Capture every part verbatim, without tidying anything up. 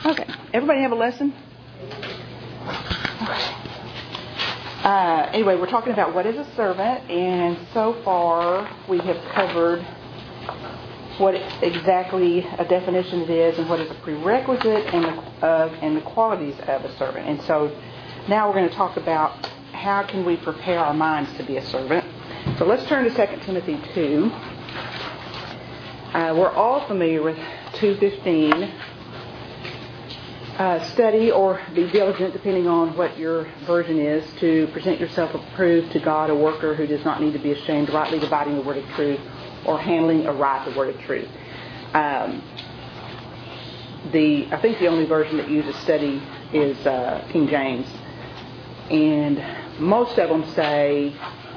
Okay. Everybody have a lesson? Uh, anyway, we're talking about what is a servant, and so far we have covered what exactly a definition it is and what is a prerequisite and the, of and the qualities of a servant. And so now we're going to talk about how can we prepare our minds to be a servant. So let's turn to Second Timothy two. Uh, we're all familiar with two fifteen. Uh, study or be diligent, depending on what your version is, to present yourself approved to God, a worker who does not need to be ashamed, rightly dividing the word of truth, or handling aright the word of truth. Um, the I think the only version that uses study is uh, King James, and most of them say.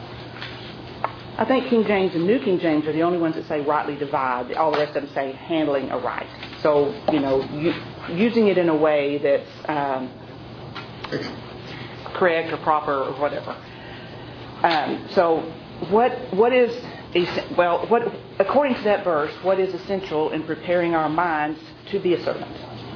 I think King James and New King James are the only ones that say rightly divide. All the rest of them say handling aright. So, you know, you, using it in a way that's um, correct or proper or whatever. Um, so, what what is well, what according to that verse, what is essential in preparing our minds to be a servant?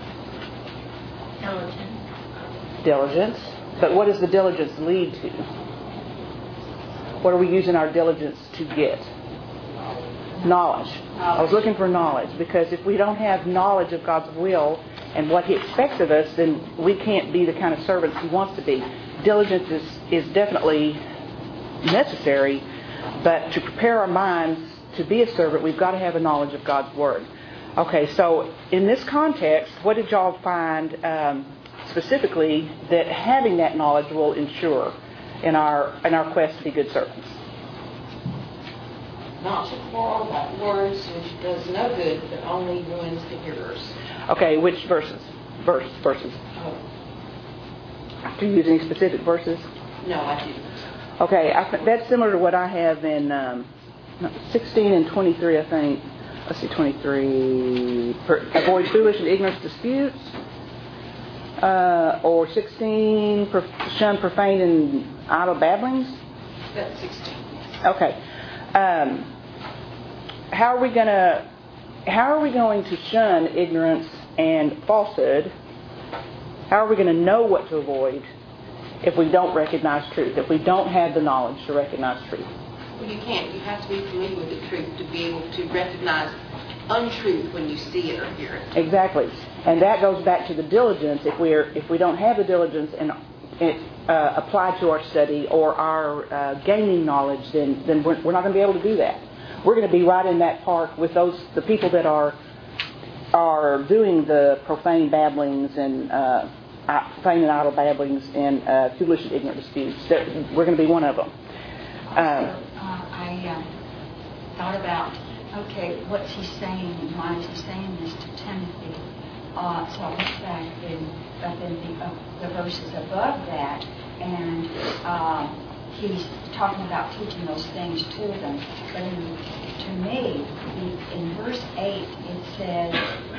Diligence. Diligence. But what does the diligence lead to? What are we using our diligence to get? Knowledge. I was looking for knowledge, because if we don't have knowledge of God's will and what He expects of us, then we can't be the kind of servants He wants to be. Diligence is, is definitely necessary, but to prepare our minds to be a servant, we've got to have a knowledge of God's Word. Okay, so in this context, what did y'all find um, specifically that having that knowledge will ensure in our in our quest to be good servants? Not to quarrel about words, which does no good, but only ruins the hearers. Okay, which verses? Verse verses. Oh. Do you use any specific verses? No, I didn't. Okay, I th- that's similar to what I have in um, sixteen and twenty-three, I think. Let's see, twenty-three. Per, avoid foolish and ignorant disputes. Uh, or sixteen, shun profane and idle babblings. That's sixteen. Okay. Um, how are we gonna? How are we going to shun ignorance and falsehood? How are we going to know what to avoid if we don't recognize truth? If we don't have the knowledge to recognize truth? Well, you can't. You have to be familiar with the truth to be able to recognize untruth when you see it or hear it. Exactly, and that goes back to the diligence. If we're if we don't have the diligence and it uh, applied to our study or our uh, gaining knowledge, then then we're, we're not going to be able to do that. We're going to be right in that park with those the people that are are doing the profane babblings and uh, profane and idle babblings and uh, foolish and ignorant disputes. That we're going to be one of them. Um, uh, I uh, thought about. Okay, what's he saying and why is he saying this to Timothy? Uh, so I looked back in, up in the, uh, the verses above that, and uh, he's talking about teaching those things to them. But in, to me, the, in verse eight, it says,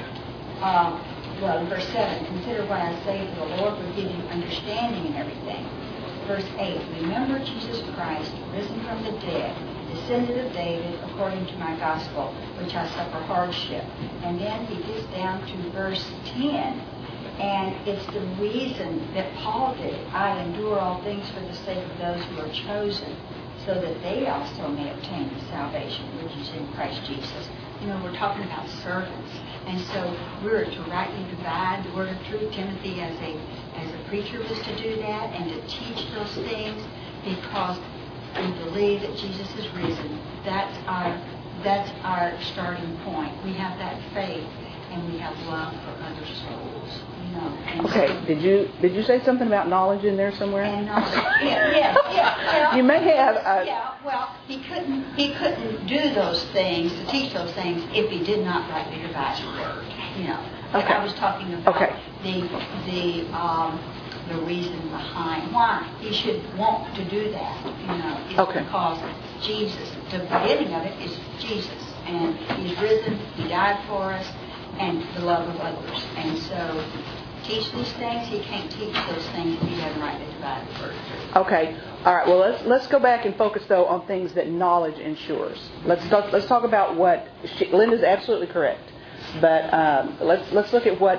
uh, well, in verse seven, consider what I say, for the Lord will give you understanding in everything. Verse eight, remember Jesus Christ, risen from the dead, descendant of David, according to my gospel, which I suffer hardship. And then he gets down to verse ten, and it's the reason that Paul did it. I endure all things for the sake of those who are chosen, so that they also may obtain the salvation which is in Christ Jesus. You know, we're talking about servants, and so we're to rightly divide the word of truth. Timothy, as a as a preacher, was to do that and to teach those things, because we believe that Jesus is risen. That's our that's our starting point. We have that faith, and we have love for other souls. You know. And okay. so, did you did you say something about knowledge in there somewhere? And knowledge. Yeah, yeah, yeah. Well, you may have. Uh, yeah. Well, he couldn't he couldn't do those things, to teach those things, if he did not rightly divide the word. You know. Like okay. I was talking about okay. the the um, the reason behind why he should want to do that, you know, is okay. because Jesus, the beginning of it is Jesus, and he's risen, he died for us, and the love of others. And so, teach these things, he can't teach those things if he doesn't rightly divide the word. Okay. All right. Well, let's let's go back and focus though on things that knowledge ensures. Let's talk, let's talk about what she, Linda's absolutely correct, but um, let's let's look at what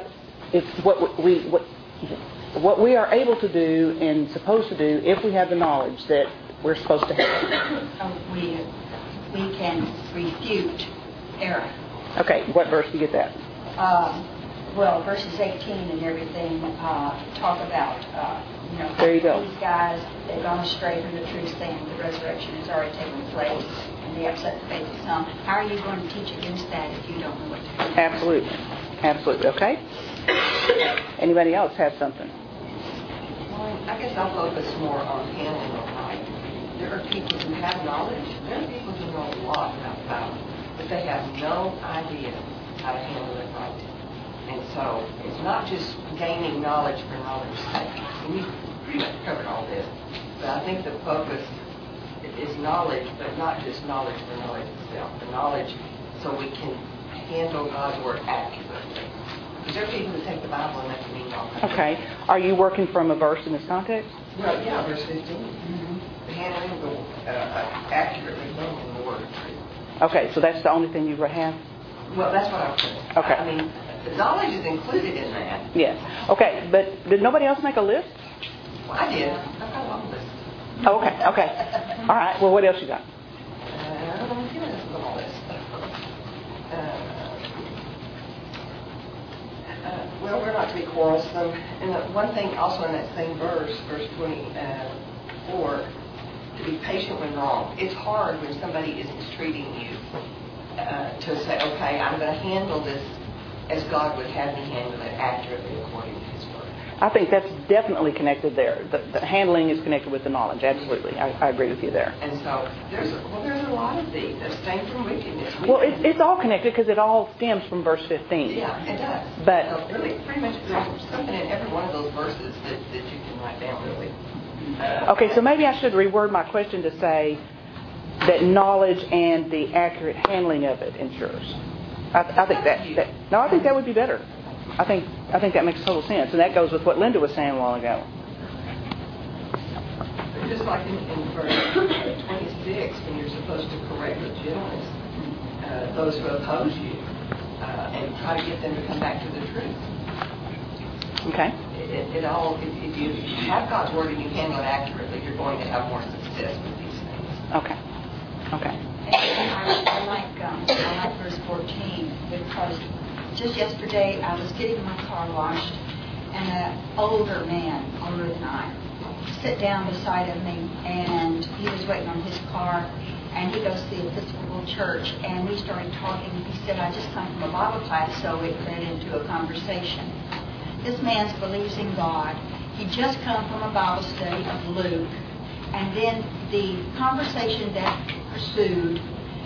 it's what we what what we are able to do and supposed to do if we have the knowledge that we're supposed to have. Oh, we we can refute error. Okay, what verse do you get that? Um, well, verses eighteen and everything uh, talk about, uh, you know, there you go. These guys, they've gone astray from the truth, saying the resurrection has already taken place, and they upset the faith of some. How are you going to teach against that if you don't know what to do? Absolutely. Absolutely. Okay? Anybody else have something? Well, I guess I'll focus more on handling it right. There are people who have knowledge. There are people who know a lot about the Bible, but they have no idea how to handle it right. And so it's not just gaining knowledge for knowledge's sake. And you've pretty much covered all this. But I think the focus is knowledge, but not just knowledge for knowledge itself. The knowledge so we can handle God's Word accurately. Because there are people who take the Bible and make it mean all kinds of Okay. Are you working from a verse in this context? Well, yeah, verse fifteen. Mm-hmm. Handling the, uh, accurately handling the Word of truth. Okay, so that's the only thing you have? Well, that's what I'm saying. Okay. I mean, the knowledge is included in that. Yes. Okay, but did nobody else make a list? Well, I did. I've got a long list. Oh, okay, okay. All right, well, what else you got? Uh, let me see what else is on my list. Uh, uh, well, we're not to be quarrelsome. And the one thing also in that same verse, verse twenty-four, to be patient when wrong. It's hard when somebody is mistreating you uh, to say, okay, I'm going to handle this as God would have me handle it accurately according to His Word. I think that's definitely connected there. The, the handling is connected with the knowledge. Absolutely. I, I agree with you there. And so there's a, well, there's a lot of these. Abstain from wickedness. Well, it, it's all connected because it all stems from verse fifteen. Yeah, it does. But so really, pretty much there's something in every one of those verses that, that you can write down really. Uh, okay, so maybe I should reword my question to say that knowledge and the accurate handling of it ensures. I, I think that, that no, I think that would be better. I think I think that makes total sense, and that goes with what Linda was saying a while ago. Just like in, in verse twenty-six, when you're supposed to correct with gentleness uh, those who oppose you uh, and try to get them to come back to the truth. Okay. It, it all, if, if you have God's Word and you handle it accurately, you're going to have more success with these things. Okay. Okay. And I, I like um, I like verse fourteen because just yesterday I was getting my car washed, and an older man, older than I, sat down beside of me, and he was waiting on his car, and he goes to the Episcopal Church, and we started talking. He said, "I just come from a Bible class," so it led into a conversation. This man believes in God. He just come from a Bible study of Luke, and then the conversation that pursued,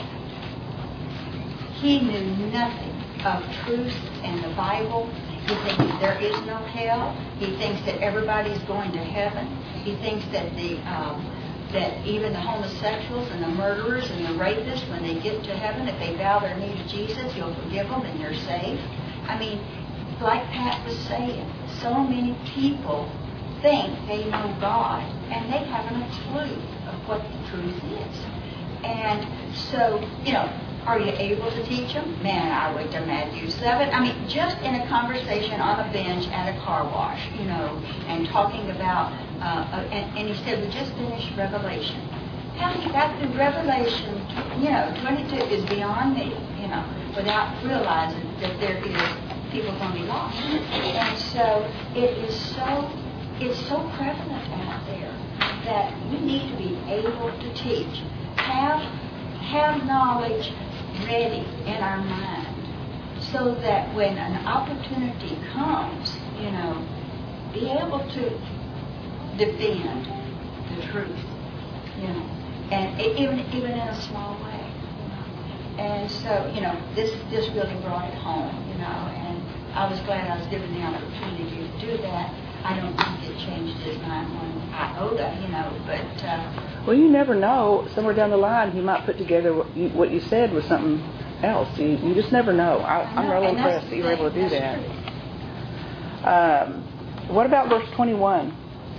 he knew nothing of truth and the Bible. He thinks there is no hell. He thinks that everybody's going to heaven. He thinks that the um, that even the homosexuals and the murderers and the rapists, when they get to heaven, if they bow their knee to Jesus, He'll forgive them and they're safe. I mean, like Pat was saying, so many people think they know God, and they haven't a clue of what the truth is. And so, you know, are you able to teach them? Man, I went to Matthew seven. I mean, just in a conversation on a bench at a car wash, you know, and talking about, uh, uh, and, and he said, we just finished Revelation. How he got through Revelation, you know, twenty-two is beyond me, you know, without realizing that there is people going to be lost. And so it is so, it's so prevalent out there that we need to be able to teach. Have, have knowledge ready in our mind so that when an opportunity comes, you know, be able to defend the truth, you know, and even even in a small way. And so, you know, this this really brought it home, you know, and I was glad I was given the opportunity to do that. I don't think it changed his mind one iota, you know, but... Uh, well, you never know. Somewhere down the line, he might put together what you, what you said with something else. You, you just never know. I, I know. I'm really And impressed that you were able to do that's that. Um, what about verse twenty-one?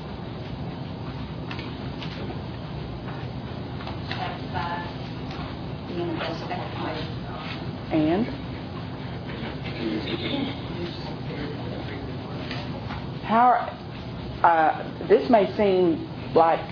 being the best expert. And? how uh, this may seem like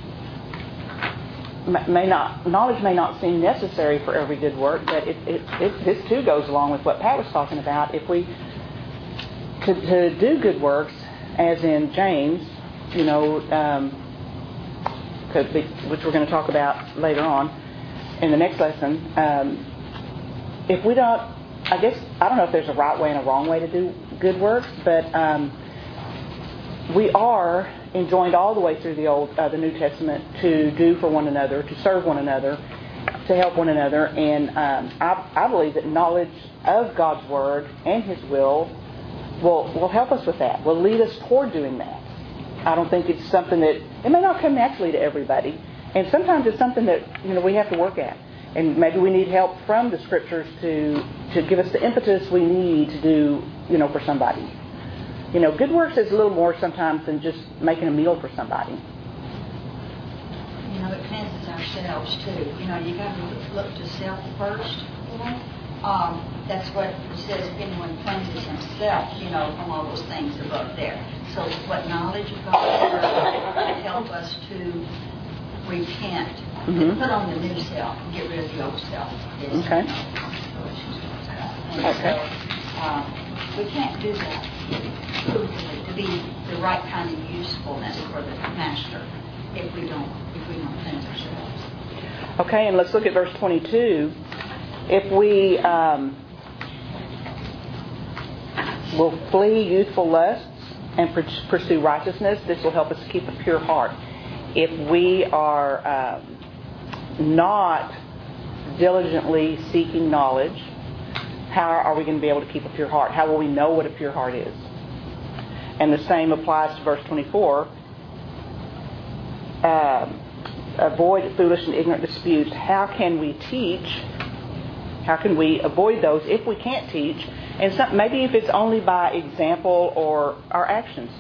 may not knowledge may not seem necessary for every good work, but it, it, it, this too goes along with what Pat was talking about. If we to, to do good works, as in James, you know, um, could be, which we're going to talk about later on in the next lesson. Um, if we don't, I guess I don't know if there's a right way and a wrong way to do good works, but um, we are enjoined all the way through the Old, uh, the New Testament to do for one another, to serve one another, to help one another, and um, I, I believe that knowledge of God's Word and His will will will help us with that. Will lead us toward doing that. I don't think it's something that it may not come naturally to everybody, and sometimes it's something that you know we have to work at, and maybe we need help from the Scriptures to to give us the impetus we need to do you know for somebody. You know, good works is a little more sometimes than just making a meal for somebody. You know, it cleanses ourselves too. You know, you got to look to self first. You know, um, that's what it says. If anyone cleanses himself, you know, from all those things above there. So, what knowledge of God's Word can help us to repent, Mm-hmm. to put on the new self, and get rid of the old self. Yes. Okay. And Okay. so, um, we can't do that to be the right kind of usefulness for the master if we don't if we don't cleanse ourselves. Okay, and let's look at verse twenty-two. If we um, will flee youthful lusts and pursue righteousness, this will help us keep a pure heart. If we are um, not diligently seeking knowledge, how are we going to be able to keep a pure heart? How will we know what a pure heart is? And the same applies to verse twenty-four. Um, avoid foolish and ignorant disputes. How can we teach? How can we avoid those if we can't teach? And some, maybe if it's only by example or our actions.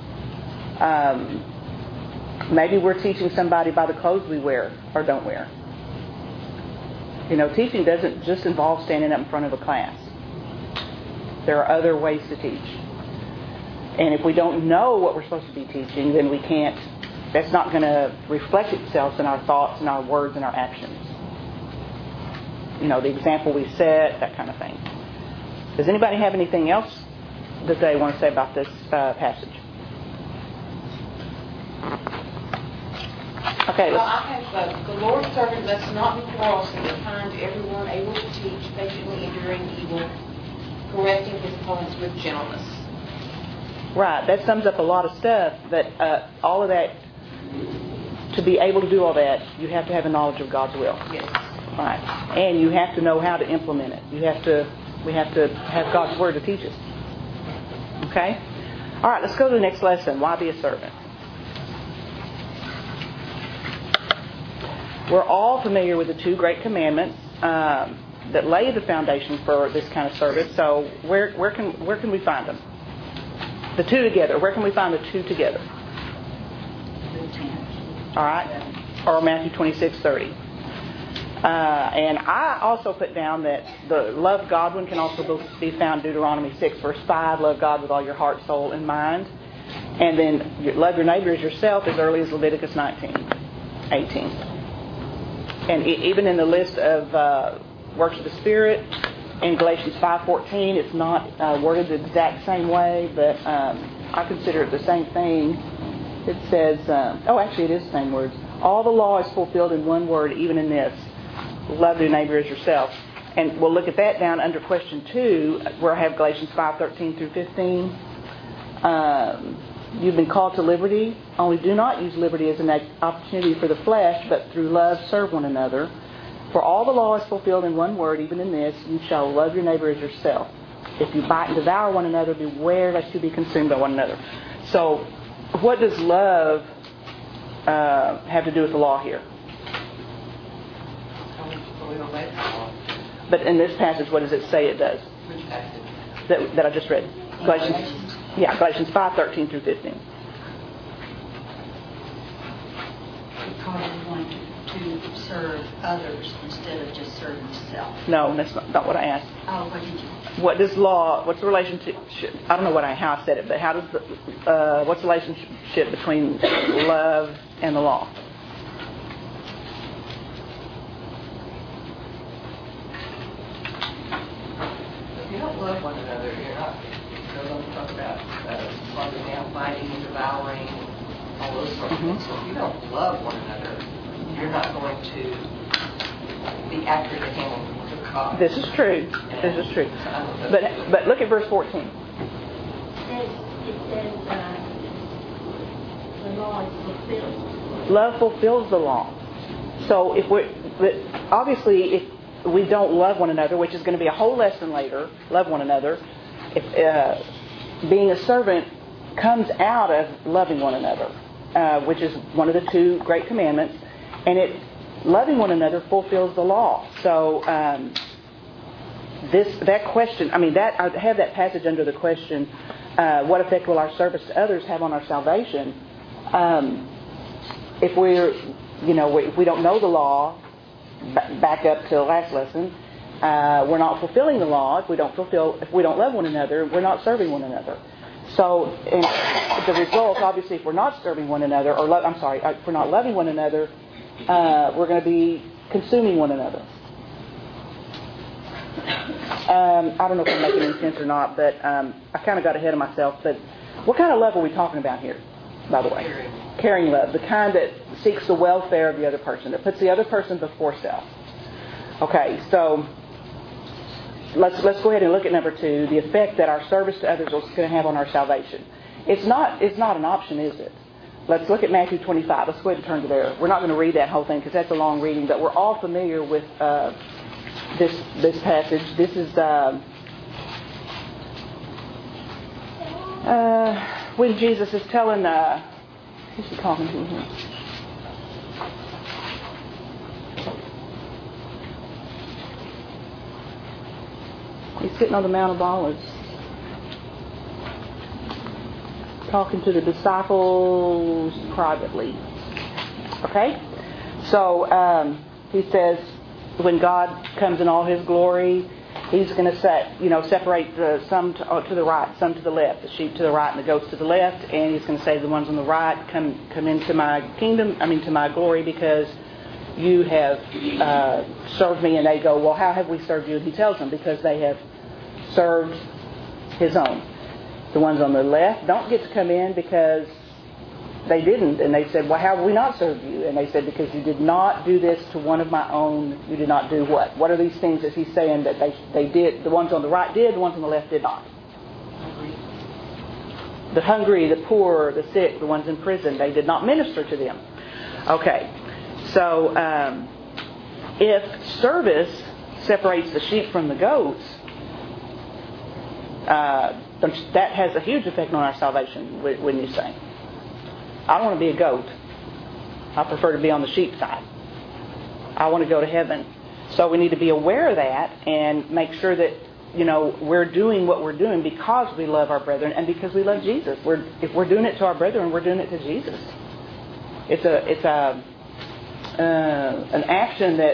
Um, maybe we're teaching somebody by the clothes we wear or don't wear. You know, teaching doesn't just involve standing up in front of a class. There are other ways to teach. And if we don't know what we're supposed to be teaching, then we can't, that's not going to reflect itself in our thoughts and our words and our actions. You know, the example we set, that kind of thing. Does anybody have anything else that they want to say about this uh, passage? Okay. Well, I have, uh, the Lord's servant must not be quarrelsome, but kind to everyone, able to teach, patiently enduring evil, correcting his opponents with gentleness. Right. That sums up a lot of stuff, but uh, all of that, to be able to do all that, you have to have a knowledge of God's will. Yes. Right. And you have to know how to implement it. You have to, we have to have God's Word to teach us. Okay? All right, let's go to the next lesson. Why be a servant? We're all familiar with the two great commandments um, that lay the foundation for this kind of service. So where where can where can we find them? The two together. Where can we find the two together? All right, or Matthew twenty-six thirty. Uh, and I also put down that the love God one can also be found in Deuteronomy six verse five. Love God with all your heart, soul, and mind. And then love your neighbor as yourself as early as Leviticus nineteen eighteen. And even in the list of uh, works of the Spirit, in Galatians five fourteen, it's not uh, worded the exact same way, but um, I consider it the same thing. It says, um, oh, actually it is the same words. All the law is fulfilled in one word, even in this. Love your neighbor as yourself. And we'll look at that down under question two, where I have Galatians five thirteen through fifteen. Um, You've been called to liberty, only do not use liberty as an opportunity for the flesh, but through love serve one another. For all the law is fulfilled in one word, even in this, you shall love your neighbor as yourself. If you bite and devour one another, beware lest you be consumed by one another. So, what does love uh, have to do with the law here? But in this passage, what does it say it does? Which passage? That, that I just read. Galatians. Yeah, Galatians five thirteen through fifteen. Because we want to to serve others instead of just serving yourself? No, that's not, not what I asked. Oh, what did you? What does law? What's the relationship? I don't know what I how I said it, but how does the, uh, what's the relationship between love and the law? If you don't love one another, you're not. They're going to talk about uh, slugging down, fighting, and devouring, all those sorts Mm-hmm. of things. So if you don't love one another, you're not going to be accurate at handling the cause. This is true. This is true. But but look at verse fourteen. It says, it says uh, the law is fulfilled. Love fulfills the law. So if we, but obviously, if we don't love one another, which is going to be a whole lesson later, love one another. If uh, being a servant comes out of loving one another, uh, which is one of the two great commandments, and it loving one another fulfills the law. So um, this that question, I mean, that I have that passage under the question: uh, what effect will our service to others have on our salvation? Um, if we're, you know, if we don't know the law, b- back up to the last lesson. Uh, we're not fulfilling the law if we don't fulfill if we don't love one another. We're not serving one another. So, and the result, obviously, if we're not serving one another, or lo- I'm sorry, if we're not loving one another, uh, we're going to be consuming one another. Um, I don't know if I'm making any sense or not, but um, I kind of got ahead of myself. But what kind of love are we talking about here? By the way, Caring. caring love, the kind that seeks the welfare of the other person, that puts the other person before self. Okay, so. Let's let's go ahead and look at number two, the effect that our service to others is going to have on our salvation. It's not it's not an option, is it? Let's look at Matthew twenty-five. Let's go ahead and turn to there. We're not going to read that whole thing because that's a long reading, but we're all familiar with uh, this this passage. This is uh, uh, when Jesus is telling. Uh, who's he talking to here? He's sitting on the Mount of Olives, talking to the disciples privately. Okay? So, um, he says, when God comes in all His glory, He's going to set, you know, separate the, some to, uh, to the right, some to the left, the sheep to the right and the goats to the left, and He's going to say the ones on the right, come come into my kingdom, I mean to my glory, because you have uh, served me. And they go, well, how have we served you? And He tells them, because they have served His own. The ones on the left don't get to come in because they didn't. And they said, well, how have we not served you? And they said, because you did not do this to one of my own. You did not do what? What are these things that He's saying that they they did? The ones on the right did, the ones on the left did not. The hungry, the poor, the sick, the ones in prison, they did not minister to them. Okay. So um, if service separates the sheep from the goats, Uh, that has a huge effect on our salvation, wouldn't you say? I don't want to be a goat. I prefer to be on the sheep side. I want to go to heaven. So we need to be aware of that and make sure that, you know, we're doing what we're doing because we love our brethren and because we love Jesus. We're, if we're doing it to our brethren, we're doing it to Jesus. It's a it's a uh, an action that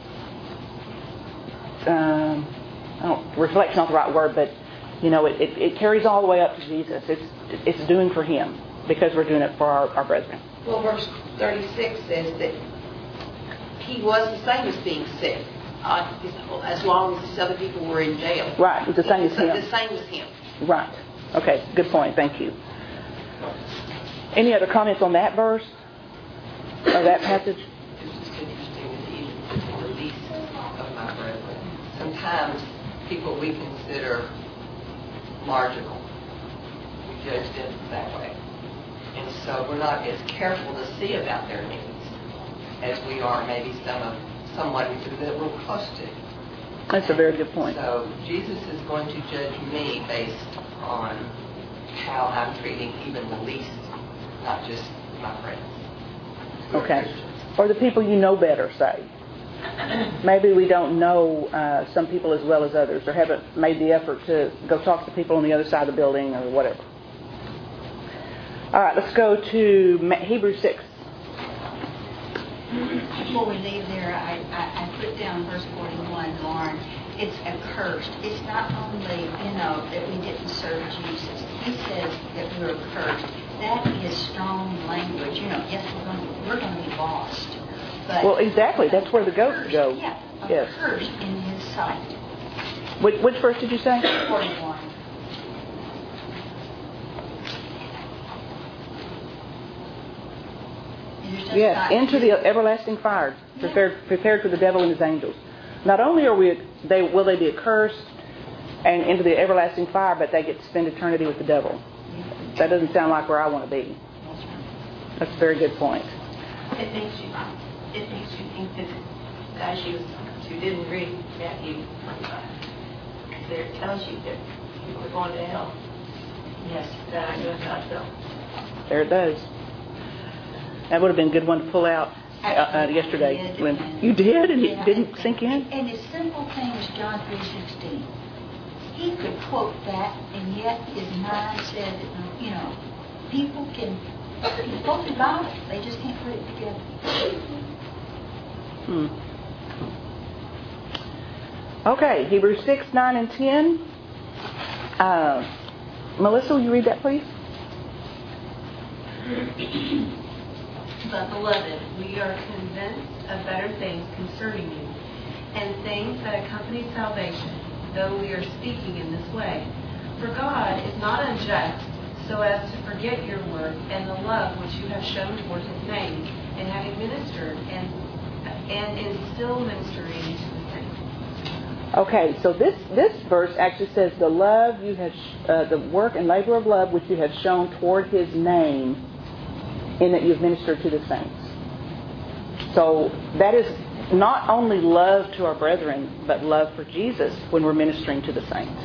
um, I don't reflect's not the right word, but you know, it, it, it carries all the way up to Jesus. It's it's doing for Him because we're doing it for our, our brethren. Well, verse thirty-six says that He was the same as being sick, uh, as long as these other people were in jail. Right, it's the same as Him. The same as Him. Right. Okay, good point. Thank you. Any other comments on that verse or that passage? It's just interesting that even the least of my brethren. Sometimes people we consider marginal, we judge them that way. And so we're not as careful to see about their needs as we are maybe some of someone that we're close to. That's a very good point. So Jesus is going to judge me based on how I'm treating even the least, not just my friends. Okay. Or the people you know better, say. Maybe we don't know uh, some people as well as others, or haven't made the effort to go talk to people on the other side of the building or whatever. All right, let's go to Hebrews six. before we leave there, I, I, I put down verse forty-one, Lauren. It's accursed. It's not only, you know, that we didn't serve Jesus. He says that we're cursed. That is strong language. You know, yes, we're going to, we're going to be lost. But well, exactly. That's where the goats accursed, go. Yeah, yes. Accursed in His sight. Which, which verse did you say? forty-one. Yes, into the everlasting fire, prepared, prepared for the devil and his angels. Not only are we, they will they be accursed and into the everlasting fire, but they get to spend eternity with the devil. That doesn't sound like where I want to be. That's a very good point. It makes you, it makes you think that as you, you didn't read Matthew twenty-five, there it tells you that people are going to hell. Yes. That I doing God's will. There it does. That would have been a good one to pull out uh, uh, yesterday. Did, when and, you did, and yeah, it didn't and, sink in. And a simple thing as John three sixteen. He could quote that, and yet his mind said that, you know, people can quote the Bible, they just can't put it together. Hmm. Okay, Hebrews six, nine, and ten. Uh, Melissa, will you read that, please? But, beloved, we are convinced of better things concerning you, and things that accompany salvation, though we are speaking in this way. For God is not unjust, so as to forget your work and the love which you have shown toward His name, in having ministered and and in still ministering to the saints. Okay, so this, this verse actually says the love you have, uh, the work and labor of love which you have shown toward His name, in that you've ministered to the saints. So that is not only love to our brethren, but love for Jesus when we're ministering to the saints.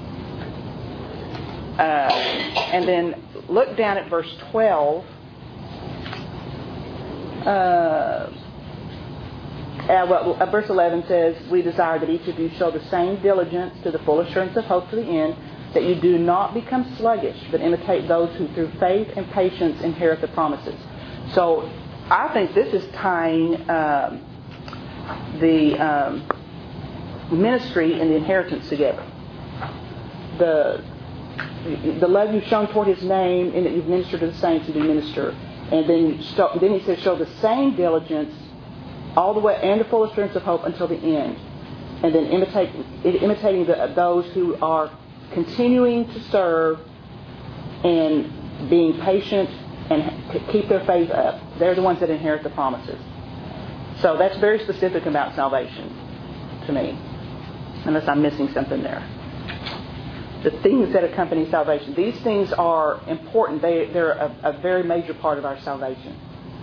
Uh, and then look down at verse twelve. Uh, Uh, well, uh, verse eleven says, we desire that each of you show the same diligence to the full assurance of hope to the end, that you do not become sluggish, but imitate those who through faith and patience inherit the promises. So I think this is tying um, the um, ministry and the inheritance together. The the love you've shown toward His name, in that you've ministered to the saints and do minister. And then, then he says, show the same diligence all the way, and the full assurance of hope until the end. And then imitate, imitating the, those who are continuing to serve and being patient and keep their faith up. They're the ones that inherit the promises. So that's very specific about salvation to me, unless I'm missing something there. The things that accompany salvation. These things are important. They, they're a, a very major part of our salvation.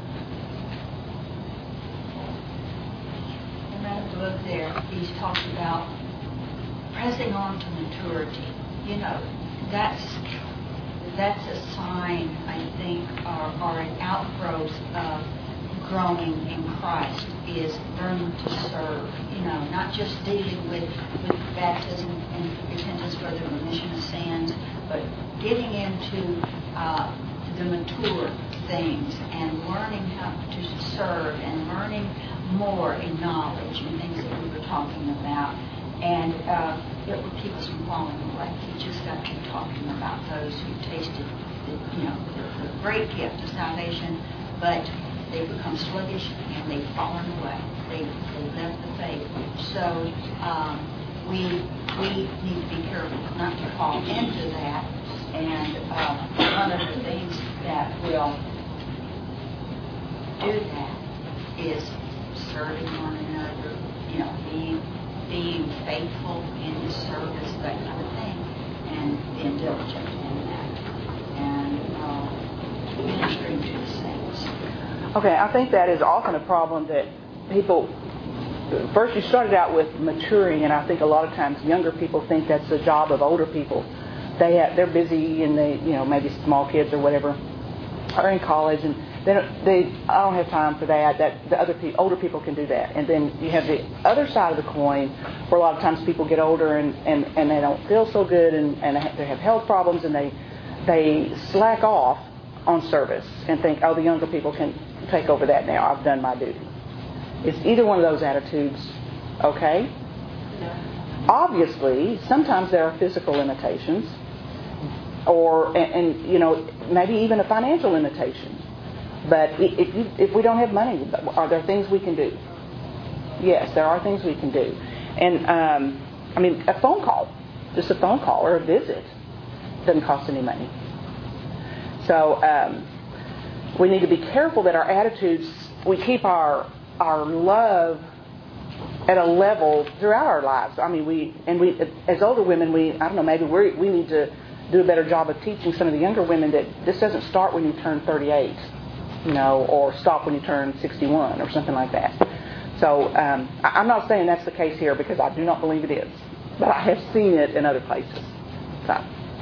Book there, he's talking about pressing on to maturity. You know, that's that's a sign, I think, or, or an outgrowth of growing in Christ, is learning to serve. You know, not just dealing with, with baptism and repentance for the remission of sins, but getting into uh, the mature things and learning how to serve and learning more in knowledge and things that we were talking about. And uh, it will keep us from falling away. We just got to talking about those who tasted the, you know, the, the great gift of salvation, but they become sluggish and they've fallen away. They they left the faith. So um, we we need to be careful not to fall into that. And uh, one of the things that will do that is serving one another, you know, being being faithful in His service, that kind of thing, and being diligent in that, and uh, ministering to the saints. Okay, I think that is often a problem that people. First, you started out with maturing, and I think a lot of times younger people think that's the job of older people. They have, they're busy, and they, you know, maybe small kids or whatever, are in college, and they don't, they I don't have time for that. That the other people, older people can do that. And then you have the other side of the coin, where a lot of times people get older and, and, and they don't feel so good, and, and they have health problems, and they they slack off on service and think, oh, the younger people can take over that now. I've done my duty. Is either one of those attitudes okay? Obviously, sometimes there are physical limitations, or and, and you know maybe even a financial limitation. But if you, if we don't have money, are there things we can do? Yes, there are things we can do. And um, I mean, a phone call, just a phone call or a visit, doesn't cost any money. So um, we need to be careful that our attitudes, we keep our our love at a level throughout our lives. I mean, we and we as older women, we I don't know, maybe we we need to do a better job of teaching some of the younger women that this doesn't start when you turn thirty-eight, you know, or stop when you turn sixty-one or something like that. So um, I, I'm not saying that's the case here because I do not believe it is, but I have seen it in other places. So.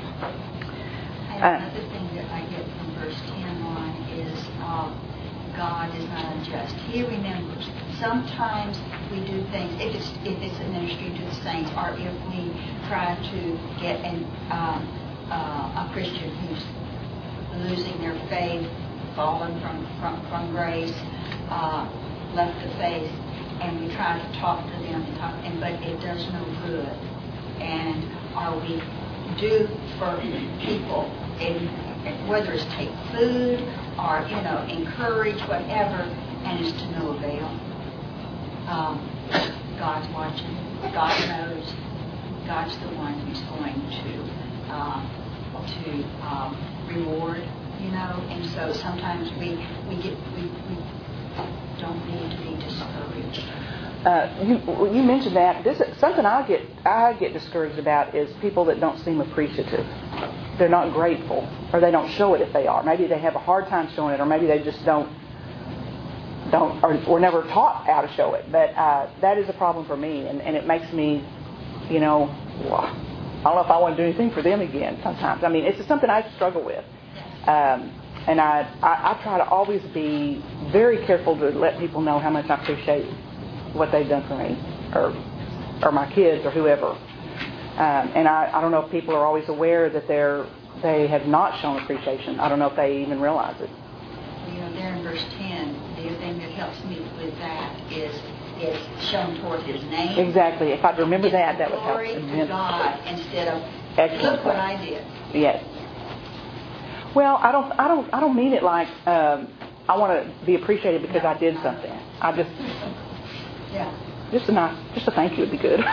And another thing that I get from verse ten on is um, God is not unjust. He remembers. Sometimes we do things, if it's if it's a ministry to the saints, or if we try to get an, um, uh, a Christian who's losing their faith, fallen from, from, from grace, uh, left the faith, and we try to talk to them, and talk, and but it does no good. And are we do for people, in, whether it's take food or, you know, encourage, whatever, and it's to no avail. Um, God's watching. God knows. God's the one who's going to uh, to um, reward, you know. And so sometimes we we get we, we don't need to be discouraged. Uh, you, you mentioned that. This is something I get I get discouraged about is people that don't seem appreciative. They're not grateful, or they don't show it if they are. Maybe they have a hard time showing it, or maybe they just don't don't or were never taught how to show it. But uh, that is a problem for me, and, and it makes me, you know, I don't know if I want to do anything for them again. Sometimes, I mean, it's just something I struggle with, um, and I, I I try to always be very careful to let people know how much I appreciate what they've done for me, or or my kids, or whoever. Um, and I, I don't know if people are always aware that they're they have not shown appreciation. I don't know if they even realize it. You know, there in verse ten, the thing that helps me with that is is shown toward His name. Exactly. If I'd remember Give that, that would help. Glory to God instead of Excellent. Look what I did. Yes. Well, I don't, I don't, I don't mean it like um, I want to be appreciated because I did something. I just, Yeah. just a nice, just a thank you would be good.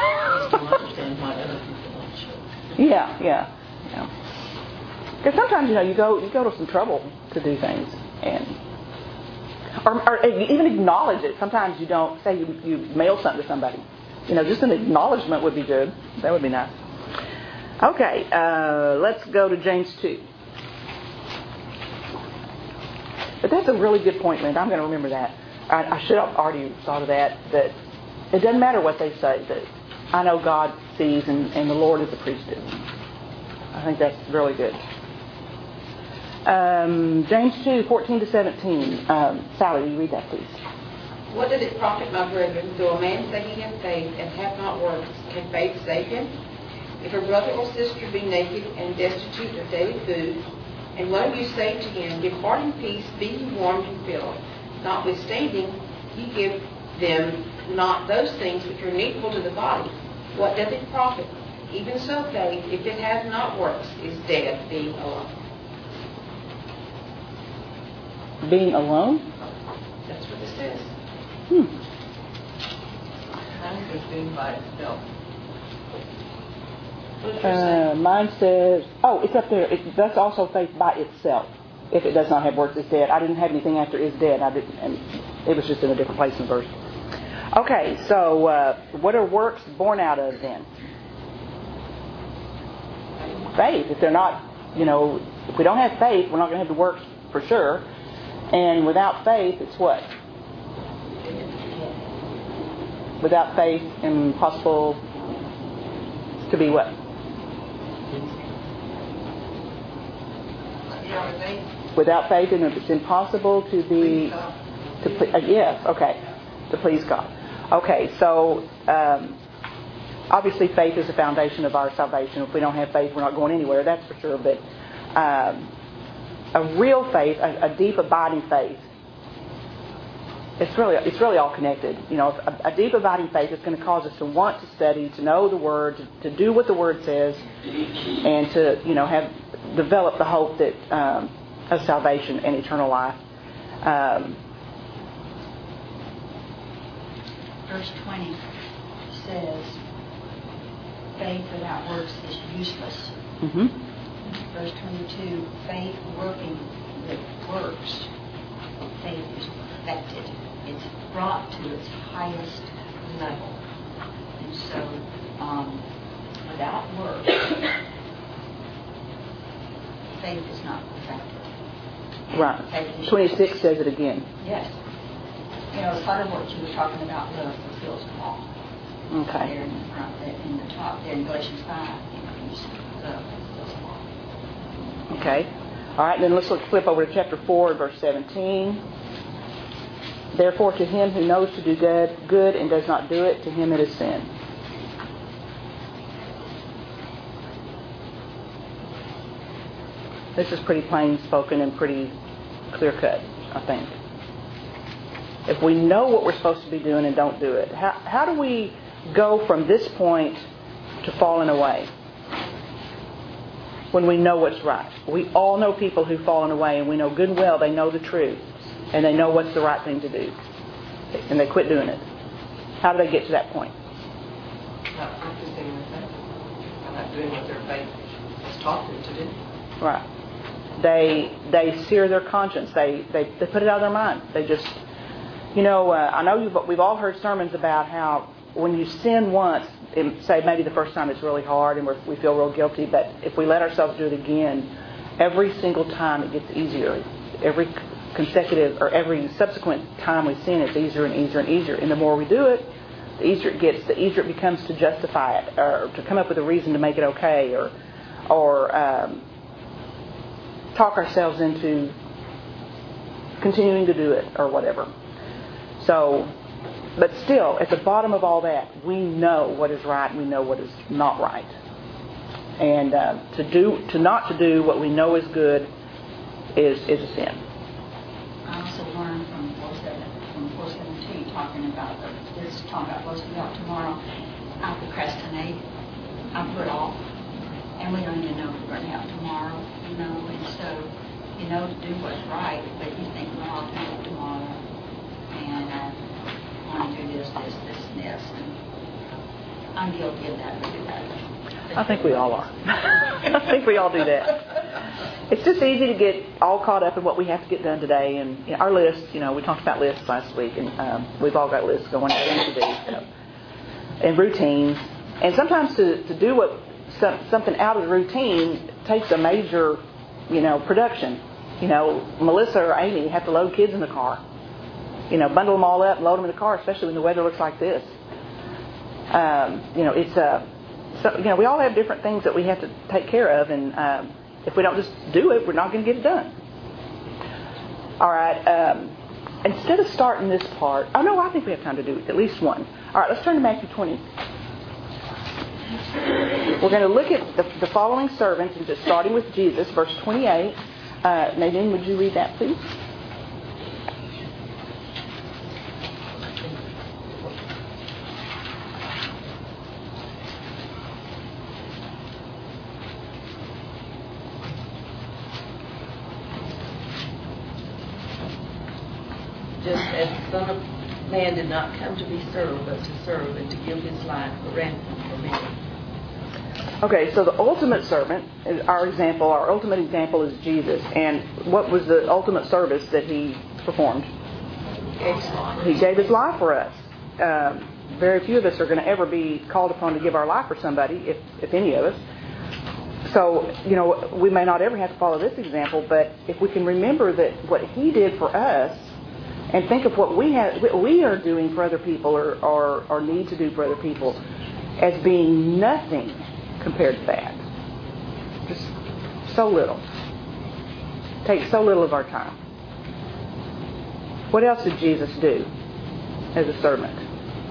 yeah, yeah. Because sometimes, you know, you go, you go to some trouble to do things, and or, or even acknowledge it. Sometimes you don't say you, you mail something to somebody. You know, just an acknowledgement would be good. That would be nice. Okay, uh, let's go to James two. But that's a really good point, Linda. I'm going to remember that. I, I should have already thought of that. That it doesn't matter what they say. That I know God sees, and, and the Lord is appreciative. I think that's really good. Um, James two, fourteen to seventeen. Um, Sally, will you read that, please? What does it profit, my brethren, though a man say he hath faith and hath not works? Can faith save him? If a brother or sister be naked and destitute of daily food, and one of you say to him, Depart in peace, be ye warmed and filled, notwithstanding ye give them not those things which are needful to the body, what doth it profit? Even so faith, if it hath not works, is dead, being alone. Being alone? That's what it says. Hmm. Mine says being by itself. Uh, mine says, oh, it's up there. It, that's also faith by itself. If it does not have works, it's dead. I didn't have anything after is dead. I didn't, and it was just in a different place in the verse. Okay, so uh, what are works born out of then? Faith. If they're not, you know, if we don't have faith, we're not going to have the works for sure. And without faith, it's what? Without faith, impossible to be what? Without faith, and it's impossible to be to ple- uh, yes, okay, to please God. Okay, so um, obviously faith is the foundation of our salvation. If we don't have faith, we're not going anywhere. That's for sure. But um, a real faith, a, a deep, abiding faith, it's really it's really all connected. You know, a, a deep abiding faith is going to cause us to want to study, to know the Word, to, to do what the Word says, and to you know have develop the hope that um, of salvation and eternal life. Um, Verse twenty says, faith without works is useless. mm-hmm. Verse twenty-two, faith working with works, faith is perfected. It's brought to its highest level. And so, um, without works, faith is not perfected. Right. twenty-six says it again. Yes. You know, part of what you were talking about, love fulfills the law. Okay. There in the front, there in the top, there in Galatians five, you know, you see love fulfills the law. Okay. All right, then let's look, flip over to chapter four, verse seventeen. Therefore, to him who knows to do good, good and does not do it, to him it is sin. This is pretty plain spoken and pretty clear cut, I think. If we know what we're supposed to be doing and don't do it, how, how do we go from this point to falling away when we know what's right? We all know people who've fallen away, and we know good and well they know the truth and they know what's the right thing to do, and they quit doing it. How do they get to that point? Not practicing with that. I'm not doing what their faith has taught them to do. Right. They they sear their conscience. They they, they put it out of their mind. They just, you know, uh, I know you've, we've all heard sermons about how when you sin once, it, say maybe the first time it's really hard and we're, we feel real guilty, but if we let ourselves do it again, every single time it gets easier. Every consecutive or every subsequent time we sin, it's easier and easier and easier. And the more we do it, the easier it gets, the easier it becomes to justify it or to come up with a reason to make it okay or or um, talk ourselves into continuing to do it or whatever. So, but still, at the bottom of all that, we know what is right and we know what is not right. And uh, to do, to not to do what we know is good is is a sin. I also learned from four seventeen talking about the, this talking about what's about tomorrow. I procrastinate. I put off, and we don't even know if we're going to have tomorrow, you know. And so, you know, to do what's right, but you think, well, I'll do it tomorrow, and I want to do this, this, this, and this, and I'm guilty of that. I do that. I think we all are. I think we all do that. It's just easy to get all caught up in what we have to get done today. And you know, our list, you know, we talked about lists last week, and um, we've all got lists going to do, so, and routines. And sometimes to, to do what some, something out of the routine takes a major, you know, production. You know, Melissa or Amy have to load kids in the car. You know, bundle them all up and load them in the car, especially when the weather looks like this. Um, you know, it's a... So, you know, we all have different things that we have to take care of, and um, if we don't just do it, we're not going to get it done. All right. Um, instead of starting this part, oh no, I think we have time to do at least one. All right, let's turn to Matthew twenty. We're going to look at the, the following servants, and just starting with Jesus, verse twenty-eight. Uh, Nadine, would you read that, please? Just as the Son of Man did not come to be served, but to serve and to give his life a ransom for many. Okay, so the ultimate servant is our example. Our ultimate example is Jesus. And what was the ultimate service that he performed? He gave his life for us. Um, very few of us are going to ever be called upon to give our life for somebody, if, if any of us. So, you know, we may not ever have to follow this example, but if we can remember that what he did for us, and think of what we have, what we are doing for other people, or, or, or need to do for other people, as being nothing compared to that. Just so little. Takes so little of our time. What else did Jesus do as a servant?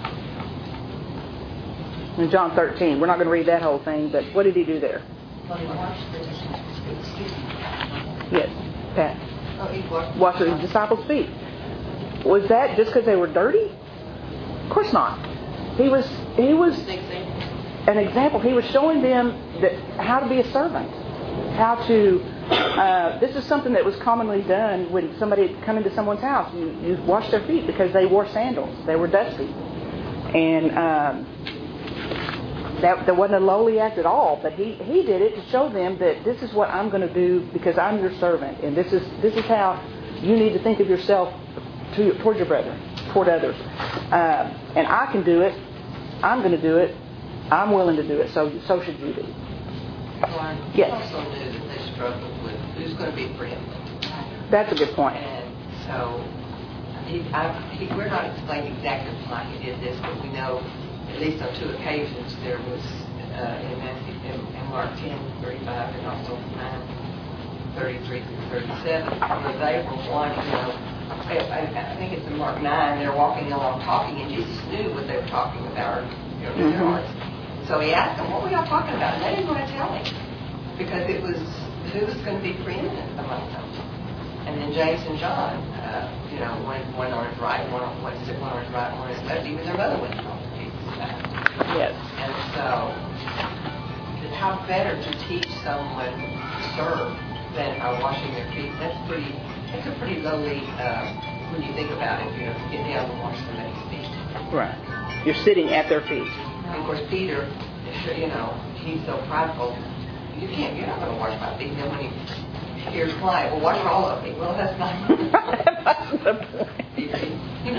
In John thirteen, we're not going to read that whole thing, but what did he do there? Well, he washed the disciples' feet. Excuse me. Yes, Pat. Oh, he washed Washed the disciples' feet. Was that just because they were dirty? Of course not. He was he was an example. He was showing them that how to be a servant, how to. Uh, this is something that was commonly done when somebody had come into someone's house. You, you wash their feet because they wore sandals. They were dusty, and um, that that wasn't a lowly act at all. But he, he did it to show them that this is what I'm going to do because I'm your servant, and this is this is how you need to think of yourself to, toward your brethren, toward others. Uh, and I can do it. I'm going to do it. I'm willing to do it. So so should you be. Well, Yes. also knew that they struggled with who's going to be friend. That's a good point. And so, he, I, he, we're not explaining exactly why he did this, but we know at least on two occasions there was uh, in, Matthew, in, in Mark ten thirty-five and also nine thirty-three through thirty-seven, where they were wanting, you know, I, I think it's in Mark nine, they're walking along talking, and Jesus knew what they were talking about, or, you know, in their Mm-hmm. hearts. So he asked them, what were y'all talking about? And they didn't want to tell him, because it was who was going to be preeminent among them. And then James and John, uh, you know, one, one on his right, one on one sit, one on his right, one on his left. Even their mother went home to Jesus' side. Yes. And so, how better to teach someone to serve than uh, washing their feet? That's pretty. That's a pretty lowly uh, when you think about it. You know, get down and wash somebody's feet. Right. You're sitting at their feet. And of course, Peter, you know, he's so prideful. You can't. You're not going to wash my feet. And then when he hears quiet, well, wash all of me. Well, that's not. That's the point.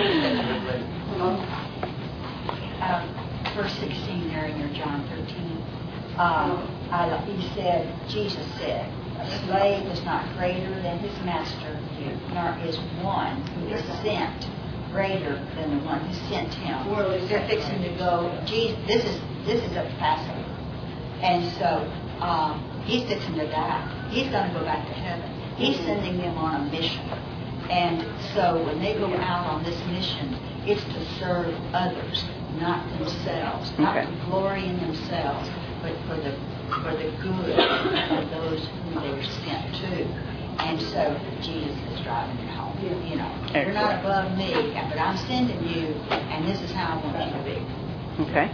Um, verse sixteen there in your John thirteen, um, I, he said, Jesus said, a slave is not greater than his master, nor is one who is sent greater than the one who sent him. They're fixing to go, Jesus, this is this is a Passover. And so um, he's fixing to die. He's going to go back to heaven. He's sending them on a mission. And so when they go out on this mission, it's to serve others, not themselves, not Okay. to glory in themselves, but for the for the good of those whom they were sent to. And so Jesus is driving it home. You know, you're not above me, but I'm sending you, and this is how I want you to be. Okay.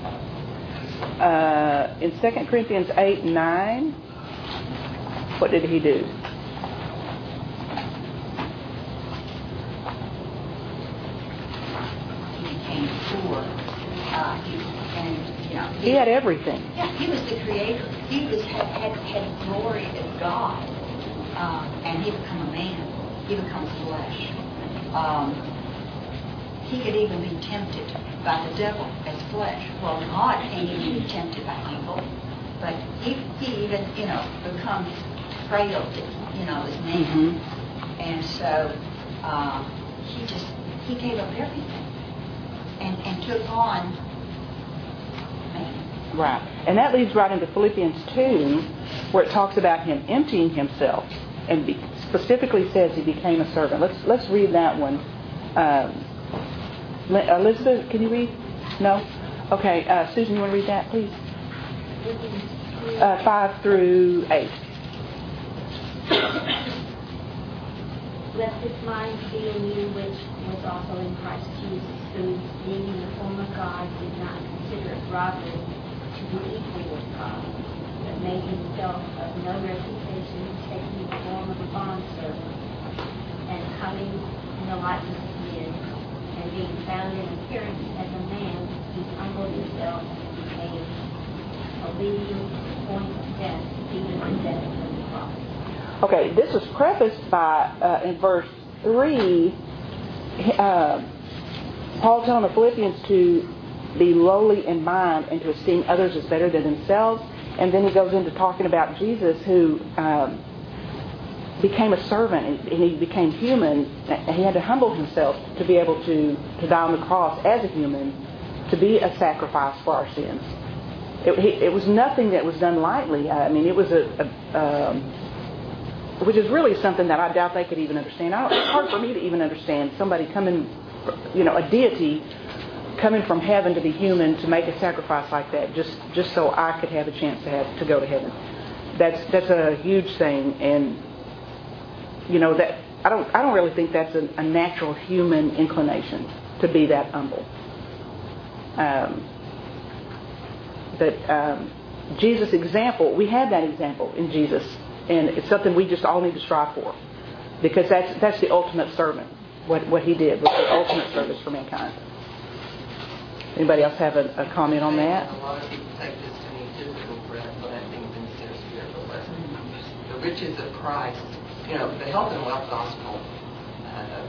Uh, in Second Corinthians eight nine, what did he do? He became poor. Uh, he, and, you know, He had everything. Yeah, he was the creator. He was had had, had glory as God, uh, and he became a man. He becomes flesh. Um, he could even be tempted by the devil as flesh. Well, God can't even be tempted by evil, but he, he even, you know, becomes frailty, you know, as man. Mm-hmm. And so uh, he just, he gave up everything and, and took on man. Right. And that leads right into Philippians two, where it talks about him emptying himself and be, specifically says he became a servant. Let's let's read that one. Um, Elizabeth, can you read? No? Okay. Uh, Susan, you want to read that, please? Uh, five through eight. Let this mind be in you, which was also in Christ Jesus, who, being in the form of God, did not consider it robbery to be equal with God, but made himself of no reputation, taking the form of a bondservant, and coming in the likeness of men, and being found in appearance as a man, he humbled himself and became obedient to the point of death, even the death of the cross. Okay, this was prefaced by, uh, in verse three, uh, Paul telling the Philippians to be lowly in mind and to esteem others as better than themselves. And then he goes into talking about Jesus, who um, became a servant and he became human. He had to humble himself to be able to, to die on the cross as a human, to be a sacrifice for our sins. It, he, it was nothing that was done lightly. I mean, it was a... a um, which is really something that I doubt they could even understand. I, it's hard for me to even understand somebody coming, you know, a deity coming from heaven to be human to make a sacrifice like that, just just so I could have a chance to have to go to heaven. That's that's a huge thing, and you know that I don't I don't really think that's a, a natural human inclination to be that humble. Um, but um, Jesus' example, we had that example in Jesus, and it's something we just all need to strive for, because that's that's the ultimate servant. What what he did was the ultimate service for mankind. Anybody else have a, a comment on that? A lot of people take this to mean physical bread, but I think it's instead of spiritual bread. The riches of Christ, you know, the health and wealth gospel. Uh,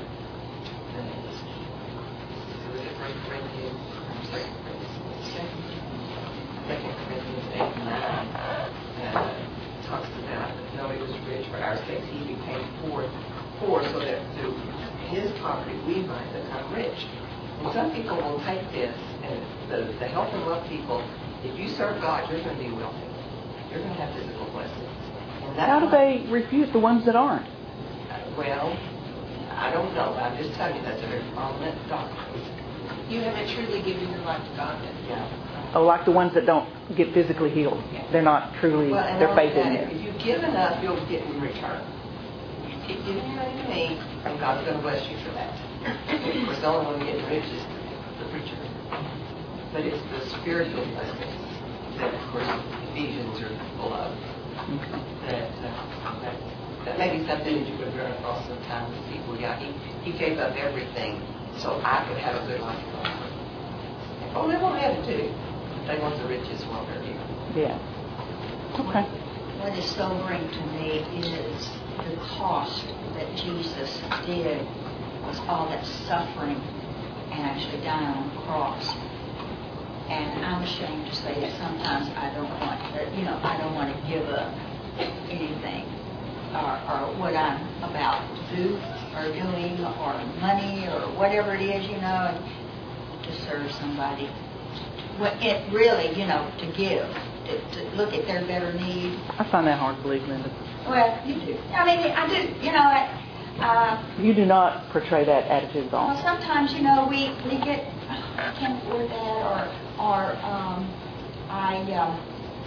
was it First Corinthians? Second Corinthians. Second Corinthians eight and nine uh, talks about, no, he was rich for our sakes. He became poor, poor so that through his poverty we might become rich. And some people will take this, and the, the health and wealth people, if you serve God, you're going to be wealthy. You're going to have physical blessings. And that's How do not, they refute the ones that aren't? uh, well, I don't know. I'm just telling you that's a very prominent doctrine. You haven't truly given your life to God then. Yeah. Oh, like the ones that don't get physically healed. They're not truly, Well, and their not faith only in that, it. if you give enough, you'll get in return. You keep giving money to me, and God's going to bless you for that. Of course, the only one getting rich is the preacher. But it's the spiritual blessings that, of course, Ephesians are full of. Okay. That, uh, that, that may be something that you could run across sometimes with people. Yeah, he, he gave up everything so I could have a good life. Oh, they won't have it too. They want the riches while they're here. Yeah. Okay. What is sobering to me is the cost that Jesus did was all that suffering and actually dying on the cross. And I'm ashamed to say that sometimes I don't want to, you know, I don't want to give up anything or, or what I'm about to do or doing or money or whatever it is, you know, to serve somebody. What it really, you know, to give, to, to look at their better need. I find that hard to believe, Linda. Well, you do. I mean, I do. You know, I, uh, You do not portray that attitude at all. well, sometimes, you know, we, we get, oh, I can't afford that, or, or um, I, um,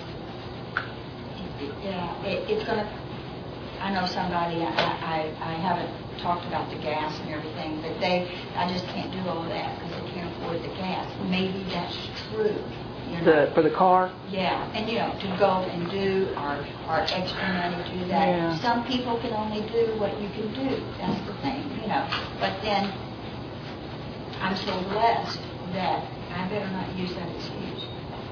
yeah, it, it's going to, I know somebody, I, I, I haven't talked about the gas and everything, but they, I just can't do all of that because they can't afford the gas. Maybe that's true. You know? The, for the car? Yeah, and you know, to go and do our, our extra money to do that. Yeah. Some people can only do what you can do. That's the thing, you know. But then I'm so blessed that I better not use that excuse.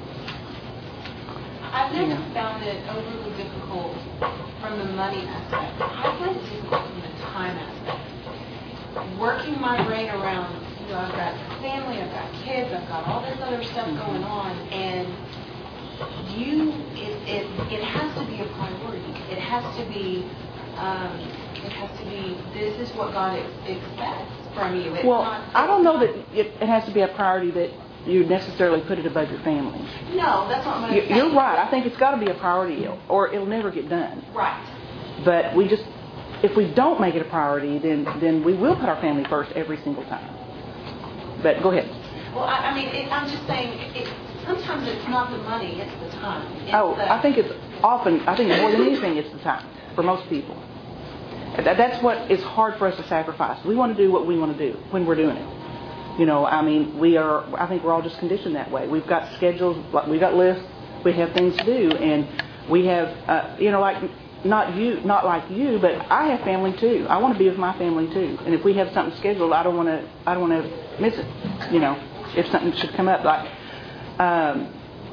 I've never Yeah. found it overly difficult from the money aspect. I find it difficult from the time aspect. Working my brain around, you know, I've got family, I've got kids, I've got all this other stuff going on, and you, it, it, it has to be a priority. It has to be, um, it has to be, this is what God ex- expects from you. It's Well, not, I don't know that it, it has to be a priority that you necessarily put it above your family. No, that's not what I'm You- saying. You're right. I think it's got to be a priority or it'll never get done. Right. But we just, if we don't make it a priority, then, then we will put our family first every single time. But go ahead. Well, I, I mean, it, I'm just saying, it, sometimes it's not the money, it's the time. It's Oh, the, I think it's often, I think more than anything, it's the time for most people. That, that's what is hard for us to sacrifice. We want to do what we want to do when we're doing it. You know, I mean, we are, I think we're all just conditioned that way. We've got schedules, we've got lists, we have things to do, and we have, uh, you know, like, not you, not like you, but I have family too. I want to be with my family too. And if we have something scheduled, I don't want to, I don't want to miss it. You know, if something should come up, like, um,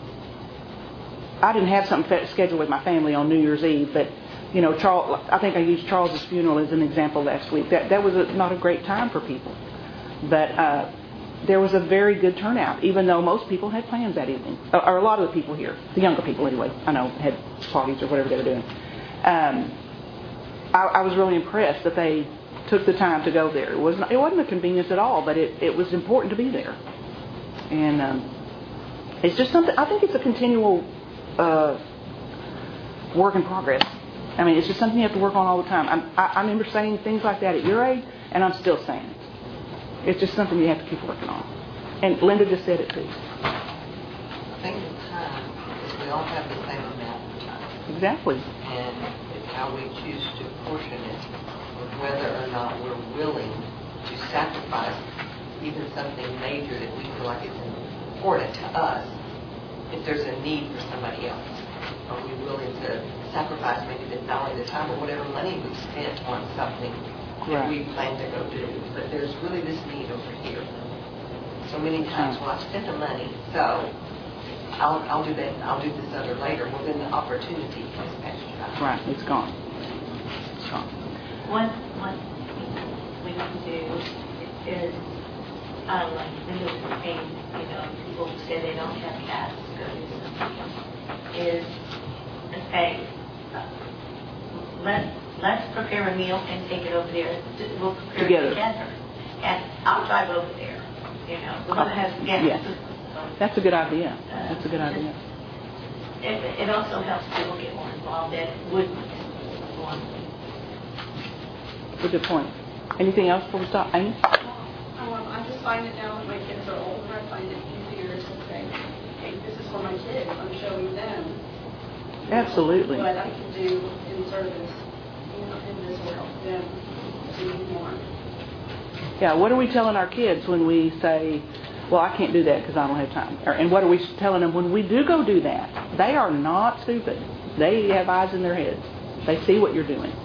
I didn't have something scheduled with my family on New Year's Eve, but you know, Charles, I think I used Charles's funeral as an example last week. That that was a, not a great time for people, but uh, there was a very good turnout, even though most people had plans that evening, or, or a lot of the people here, the younger people anyway, I know, had parties or whatever they were doing. Um, I, I was really impressed that they took the time to go there. It wasn't it wasn't a convenience at all, but it, it was important to be there, and um, it's just something. I think it's a continual uh, work in progress. I mean, it's just something you have to work on all the time. I'm, I, I remember saying things like that at your age, and I'm still saying it. It's just something you have to keep working on. And Linda just said it too. I think the time is we all have the same amount of time. Exactly. And it's how we choose to portion it, with whether or not we're willing to sacrifice even something major that we feel like is important to us if there's a need for somebody else. Are we willing to sacrifice maybe the, not only the time or whatever money we've spent on something that Right. we plan to go do, but there's really this need over here. So many times, well, I've spent the money, so I'll, I'll do that, I'll do this other later. Well, then the opportunity comes back to you. Right, it's gone. It's gone. One, one thing we can do is, um, like Linda was saying, you know, people who say they don't have gas to go do something, is to say, uh, let, let's prepare a meal and take it over there. We'll prepare Together. it together. And I'll drive over there, you know. The one that has gas. Yes. That's a good idea. That's a good idea. It, it also helps people get more involved that wouldn't want to. That's a good point. Anything else before we stop? Amy? Um, I just find it now that my kids are older, I find it easier to say, hey, this is for my kids. I'm showing them Absolutely. what I can do in service, you know, in this world, them to do more. Yeah, what are we telling our kids when we say, well, I can't do that because I don't have time? Or, and what are we telling them when we do go do that? They are not stupid. They have eyes in their heads. They see what you're doing.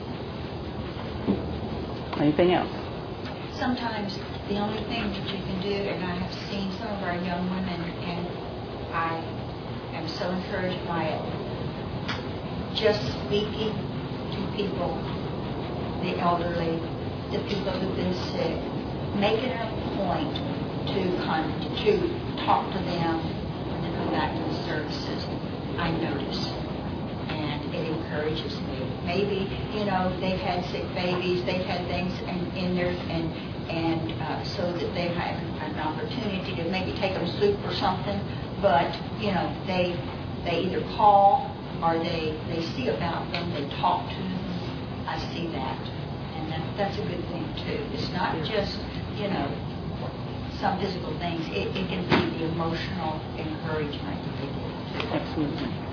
Anything else? Sometimes the only thing that you can do, and I have seen some of our young women, and I am so encouraged by it, just speaking to people, the elderly, the people who've been sick, making it a point to con- to talk to them when they come back to the services, I notice. And it encourages me. Maybe, you know, they've had sick babies, they've had things in, in there, and and uh, so that they've had an opportunity to maybe take them soup or something, but, you know, they they either call or they, they see about them, they talk to them. I see that. And that, that's a good thing, too. It's not just, you know, some physical things. It, it can be the emotional encouragement that they get, too. Absolutely.